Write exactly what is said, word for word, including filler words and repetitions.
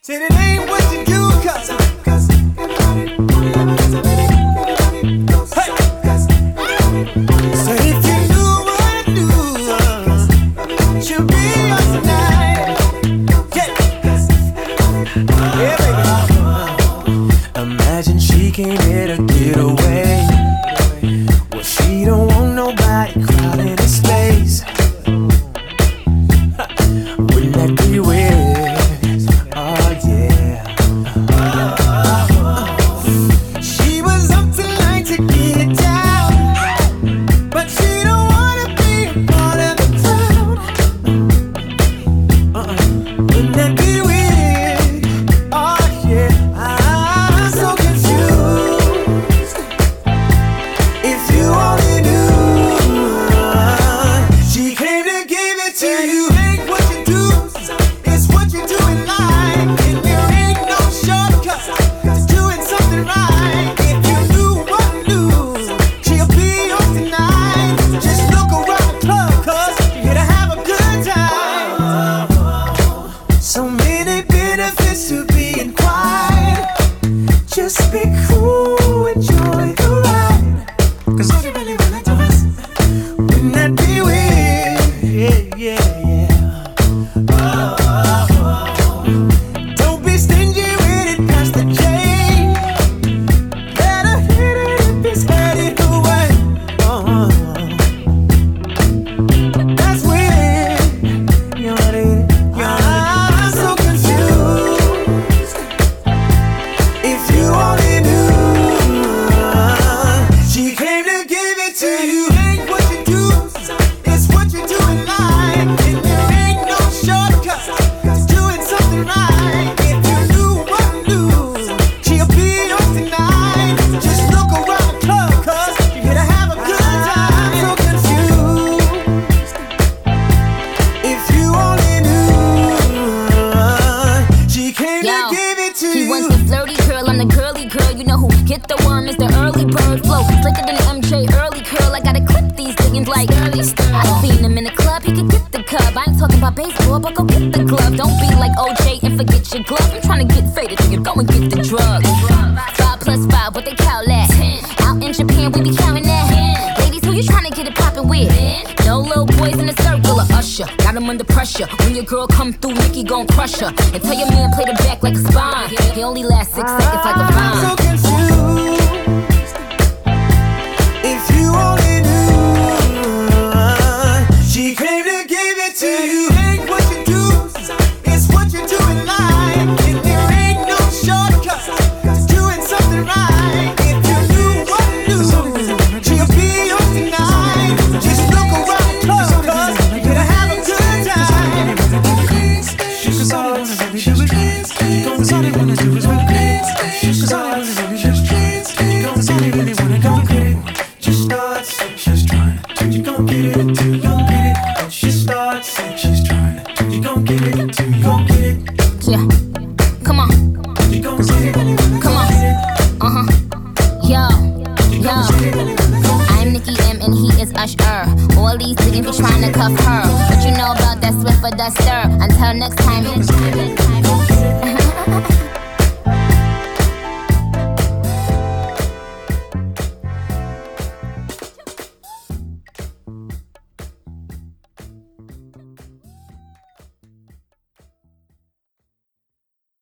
Said it ain't what you do, cause, cause everybody, everybody goes. Hey! So if you knew what I knew, she'll be yours tonight. Yeah, yeah, baby. Imagine she came here to get away. Well, she don't want nobody crowding her space. Wouldn't that be weird? When your girl come through, Nicki gon' crush her. And tell your man play the back like a spine. He only lasts six seconds like a vine. I'm so confused. If you only knew, she came to give it to you. Ain't what you do, it's what you do in life. And there ain't no shortcut to doing something right. If you knew what I knew, she'll be yours tonight. Just look around the club, cause you're gonna have a good time. Cause all I wanna do is just dance. Cause all I wanna do is dance. Cause all I wanna do is just dance. Cause all I really wanna go get it. Just start saying she's trying to. You gon' get it until you gon' get it. And she starts saying she's trying to. You gon' get it until you gon' get it. Yeah, come on. You gon' get it. Come on. Uh huh. Yo, yo. I'm Nicki M and he is Usher. All these niggas be trying to cuff her, but you know about that Swiffer duster. Until next time.